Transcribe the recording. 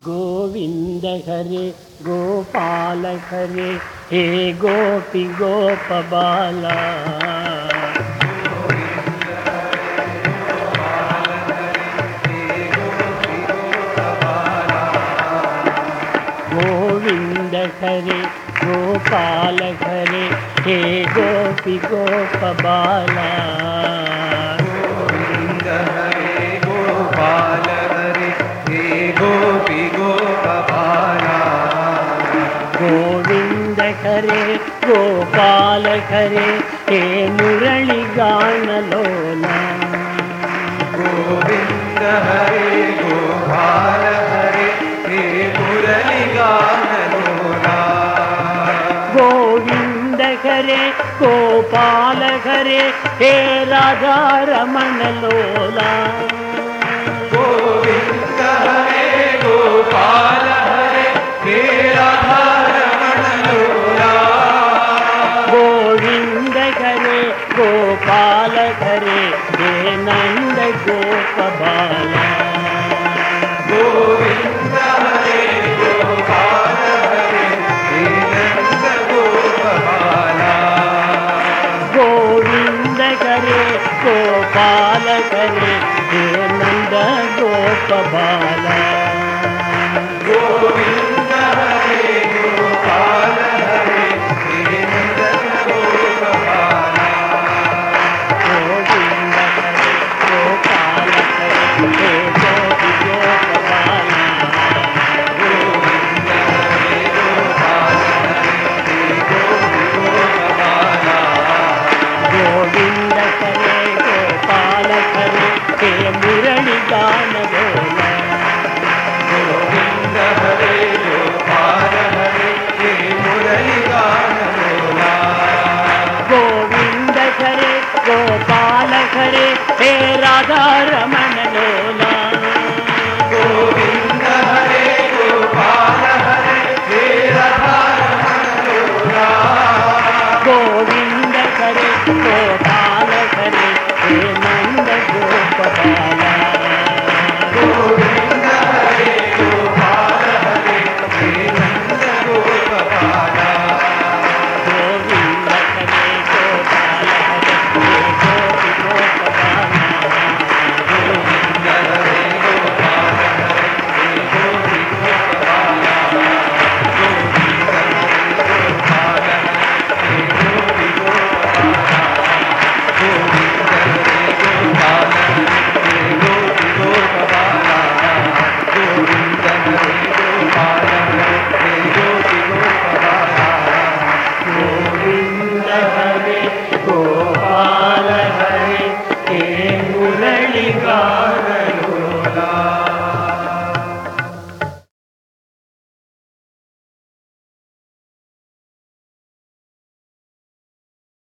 गोविंद हरे गोपाल हरे हे गोपी गोपबाला। गोविंद हरे गोपाल हरे हे गोपी गोपबाला। गोविंद हरे गोपाल हरे हे गोपी गोपबाला। गोविंद हरे गोपाल हरे हे मुरली गान लोला। गोविंद हरे गोपाल हरे हे मुरली गान लोला। गोविंद हरे गोपाल हरे हे राधा रमण लोला। गोविंद हरे गोपाल हरे हे राधा रमण लोला। गोविंद हरे गोपाल हरे हे नंद गोप बाला। गोविंद हरे गोपाल हरे हे नंद गोप बाला। गोविंद हरे गोपाल हरे हे नंद गोप बाला। गोविंद हरे गोपाल हरे हे नंद गोप बाला। गोविंद हरे गोपाल हरे हे गोपी गोप बाला। गोविंद हरे गोपाल हरे हे गोपी गोप बाला। गोविंद हरे गोपाल हरे हे मुरली गान लोला। गोविंद हरे गोपाल हरे हे मुरली गान लोला। गोविंद हरे गोपाल हरे हे राधा रमण लोला। गोविंद हरे गोपाल हरे हे राधा रमण लोला। गोविंद हरे गोपाल हरे हे नंद गोप बाला। गोविंद हरे गोपाल हरे हे नंद गोप बाला। गोविंद हरे गोपाल हरे हे गोपी गोप बाला। गोविंद हरे गोपाल हरे हे गोपी गोप बाला। गोविंद हरे गोपाल हरे हे गोपी गोप बाला। गोविंद हरे गोपाल हरे हे गोपी गोप बाला। गोविंद हरे गोपाल हरे हे गोपी गोप बाला। गोविंद हरे गोपाल हरे हे मुरली गान लोला।